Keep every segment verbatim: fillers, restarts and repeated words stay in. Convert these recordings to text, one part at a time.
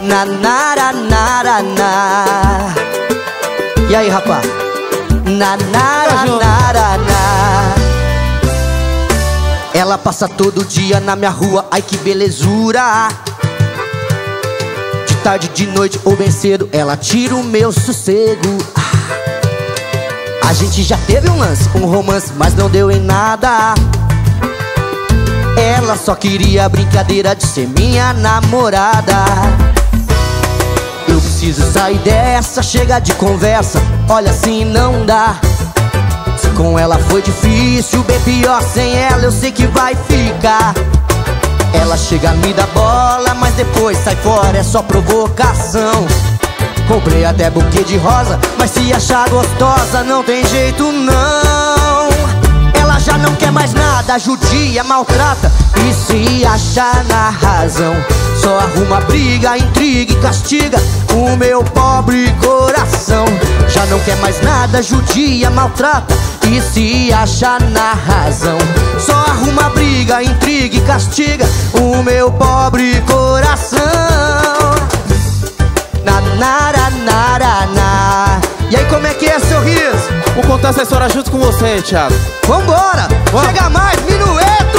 Na, na, na, na, na. E aí, rapá? Na, na, na, na, na, na. Ela passa todo dia na minha rua, ai que belezura. De tarde, de noite ou bem cedo, ela tira o meu sossego. A gente já teve um lance, um romance, mas não deu em nada. Ela só queria a brincadeira de ser minha namorada. Eu preciso sair dessa, chega de conversa, olha assim não dá. Se com ela foi difícil, bem pior sem ela eu sei que vai ficar. Ela chega, me dá bola, mas depois sai fora, é só provocação. Comprei até buquê de rosa, mas se achar gostosa não tem jeito não. Ela já não quer mais nada, judia, maltrata e se acha na razão. Só arruma briga, intriga e castiga o meu pobre coração. Já não quer mais nada, judia, maltrata e se acha na razão. Só arruma briga, intriga e castiga o meu pobre coração. Na, na, na, na, na, na. E aí, como é que é, seu riso? Vou contar essa história junto com você, Thiago. Vambora! Vamos. Chega mais, minueto!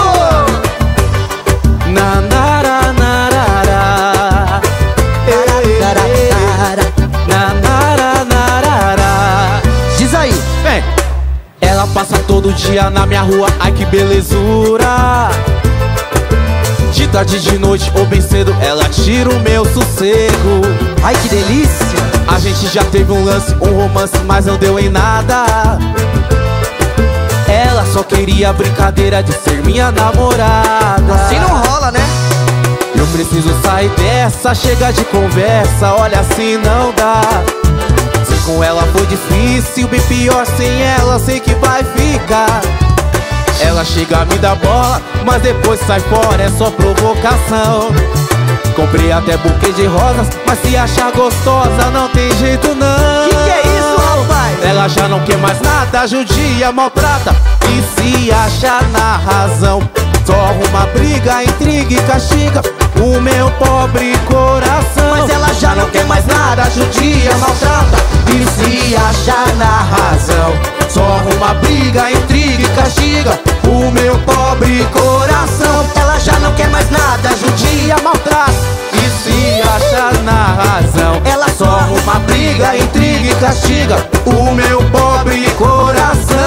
Na, na, na, na, na, na. Ei, na, na, na, na, na, na. Diz aí. Vem. Ela passa todo dia na minha rua, ai que belezura. De tarde, de noite ou bem cedo, ela tira o meu sossego. Ai que delícia! A gente já teve um lance, um romance, mas não deu em nada. Ela só queria a brincadeira de ser minha namorada. Assim não rola, né? Eu preciso sair dessa, chega de conversa, olha assim não dá. Se com ela foi difícil, bem pior sem ela, sei que vai ficar. Ela chega, me dá bola, mas depois sai fora, é só provocação. Comprei até buquê de rosas, mas se achar gostosa não tem jeito não. Que que é isso, rapaz? Ela já não quer mais nada, judia, maltrata e se acha na razão. Só arruma briga, intriga e castiga o meu pobre coração. Mas ela já não quer mais nada, judia, maltrata e se acha na razão. Só arruma briga, intriga e castiga o meu pobre coração. Ela já não quer mais nada, judia, maltrata e se acha na razão. Ela só arruma briga, intriga e castiga o meu pobre coração.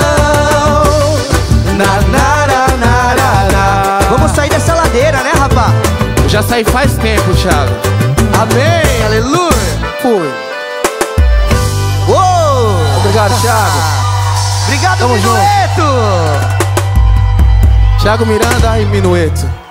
Na, na, na, na, na, na. Vamos sair dessa ladeira, né, rapá? Eu já saí faz tempo, Thiago. Amém, aleluia. Fui. Uou. Obrigado, Thiago. Obrigado, Tamo Minueto. junto. Thiago Miranda e Minueto.